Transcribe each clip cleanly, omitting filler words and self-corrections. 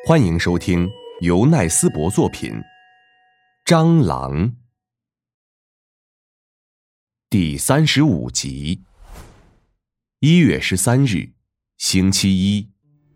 欢迎收听由奈斯伯作品《蟑螂》第35集。1月13日，星期一。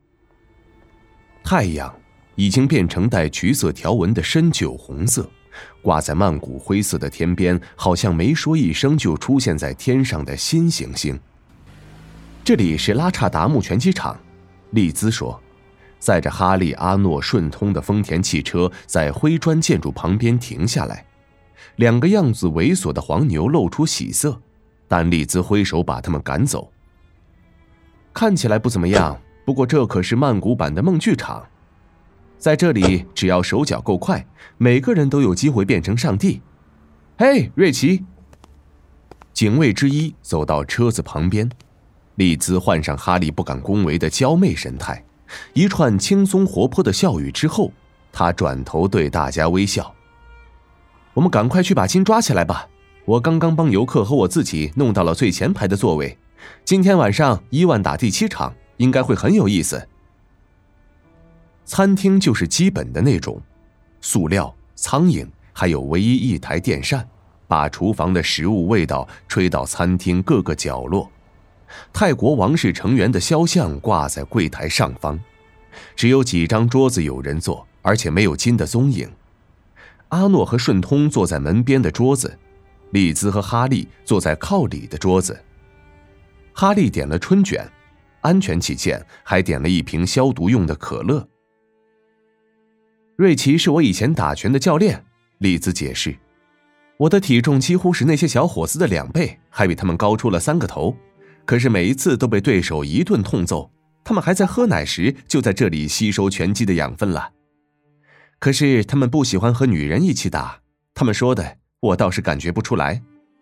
太阳已经变成带橘色条纹的深酒红色，挂在曼谷灰色的天边，好像没说一声就出现在天上的新行星。这里是拉刹达木拳击场，利兹说，载着哈利、阿诺、顺通的丰田汽车在灰砖建筑旁边停下来，两个样子猥琐的黄牛露出喜色，但利兹挥手把他们赶走。看起来不怎么样，不过这可是曼谷版的梦剧场，在这里只要手脚够快，每个人都有机会变成上帝。嘿，瑞奇！警卫之一走到车子旁边，利兹换上哈利不敢恭维的娇媚神态，一串轻松活泼的笑语之后，他转头对大家微笑。我们赶快去把金抓起来吧，我刚刚帮游客和我自己弄到了最前排的座位，今天晚上伊万打第7场，应该会很有意思。餐厅就是基本的那种，塑料、苍蝇，还有唯一一台电扇，把厨房的食物味道吹到餐厅各个角落。泰国王室成员的肖像挂在柜台上方，只有几张桌子有人坐，而且没有金的踪影。阿诺和顺通坐在门边的桌子，利兹和哈利坐在靠里的桌子。哈利点了春卷，安全起见还点了一瓶消毒用的可乐。瑞奇是我以前打拳的教练，利兹解释，我的体重几乎是那些小伙子的2倍，还比他们高出了3个头，可是每一次都被对手一顿痛揍，他们还在喝奶时就在这里吸收拳击的养分了。可是他们不喜欢和女人一起打，他们说的我倒是感觉不出来。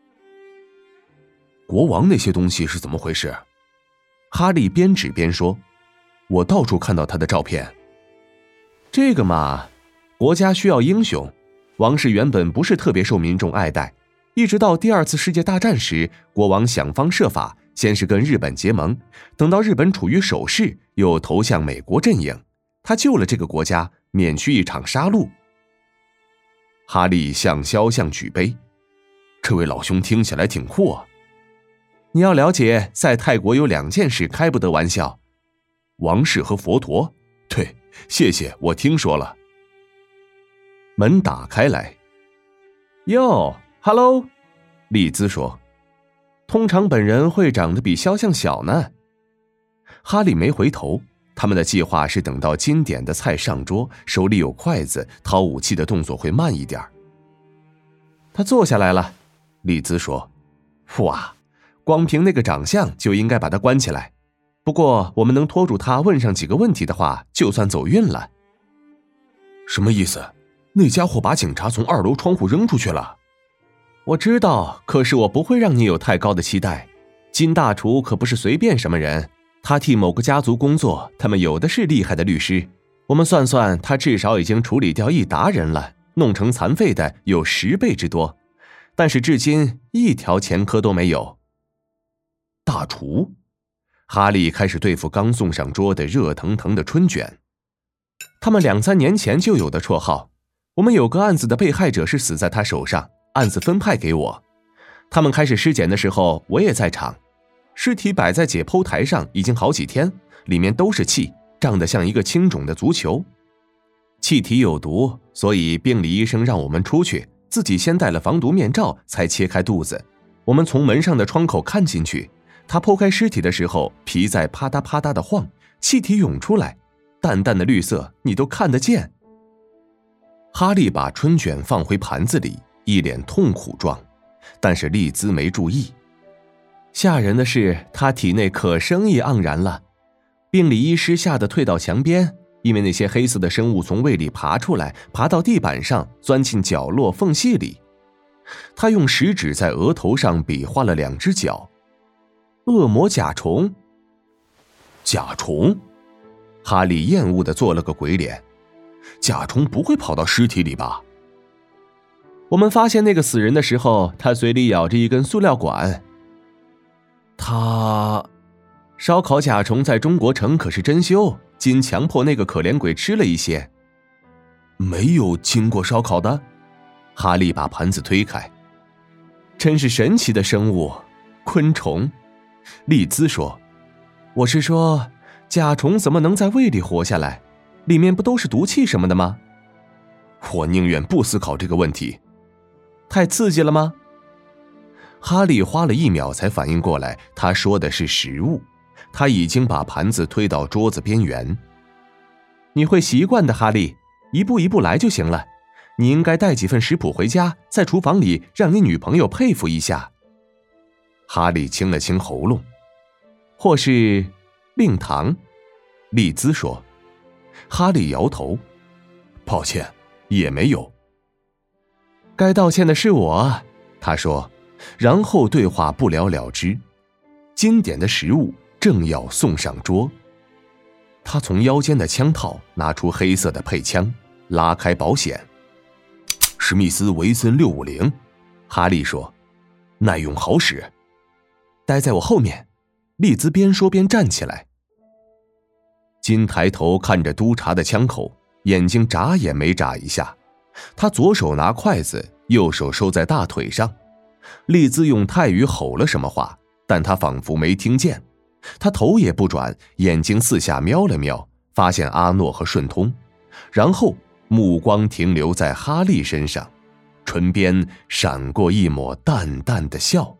国王那些东西是怎么回事？哈利边指边说，我到处看到他的照片。这个嘛，国家需要英雄，王室原本不是特别受民众爱戴，一直到第2次世界大战时，国王想方设法，先是跟日本结盟，等到日本处于守势，又投向美国阵营，他救了这个国家，免去一场杀戮。哈利向肖像举杯，这位老兄听起来挺酷啊。你要了解，在泰国有2件事开不得玩笑，王室和佛陀。对，谢谢，我听说了。门打开来，哟 ，Hello， 利兹说，通常本人会长得比肖像小呢。哈利没回头，他们的计划是等到经典的菜上桌，手里有筷子，掏武器的动作会慢一点。他坐下来了，利兹说，哇，光凭那个长相就应该把他关起来，不过我们能拖住他问上几个问题的话，就算走运了。什么意思？那家伙把警察从2楼窗户扔出去了。我知道，可是我不会让你有太高的期待。金大厨可不是随便什么人，他替某个家族工作，他们有的是厉害的律师。我们算算，他至少已经处理掉1达人了，弄成残废的有10倍之多，但是至今1条前科都没有。大厨？哈利开始对付刚送上桌的热腾腾的春卷。他们2-3年前就有的绰号，我们有个案子的被害者是死在他手上，案子分派给我。他们开始尸检的时候，我也在场。尸体摆在解剖台上已经好几天，里面都是气，胀得像一个青肿的足球。气体有毒，所以病理医生让我们出去，自己先戴了防毒面罩才切开肚子。我们从门上的窗口看进去，他剖开尸体的时候，皮在啪嗒啪嗒的晃，气体涌出来，淡淡的绿色，你都看得见。哈利把春卷放回盘子里，一脸痛苦状，但是利兹没注意。吓人的是，他体内可生意盎然了。病理医师吓得退到墙边，因为那些黑色的生物从胃里爬出来，爬到地板上，钻进角落缝隙里。他用食指在额头上比划了2只脚。恶魔甲虫？甲虫？哈利厌恶地做了个鬼脸。甲虫不会跑到尸体里吧？我们发现那个死人的时候，他嘴里咬着一根塑料管。烧烤甲虫在中国城可是珍馐， 今强迫那个可怜鬼吃了一些。没有经过烧烤的？哈利把盘子推开。真是神奇的生物，昆虫。丽兹说，我是说，甲虫怎么能在胃里活下来？里面不都是毒气什么的吗？我宁愿不思考这个问题。太刺激了吗？哈利花了1秒才反应过来，他说的是食物。他已经把盘子推到桌子边缘。你会习惯的，哈利，一步一步来就行了。你应该带几份食谱回家，在厨房里让你女朋友佩服一下。哈利清了清喉咙。或是令堂，丽兹说。哈利摇头，抱歉，也没有。该道歉的是我，他说，然后对话不了了之。经典的食物正要送上桌。他从腰间的枪套拿出黑色的配枪，拉开保险。史密斯维森650，哈利说，耐用好使。待在我后面，丽兹边说边站起来。金抬头看着督察的枪口，眼睛眨也没眨一下。他左手拿筷子，右手收在大腿上。丽兹用泰语吼了什么话，但他仿佛没听见。他头也不转，眼睛四下瞄了瞄，发现阿诺和顺通，然后目光停留在哈利身上，唇边闪过一抹淡淡的笑。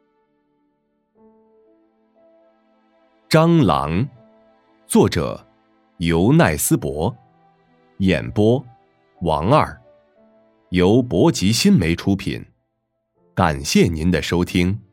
蟑螂，作者尤奈斯伯，演播王二，由博吉新媒出品。感谢您的收听。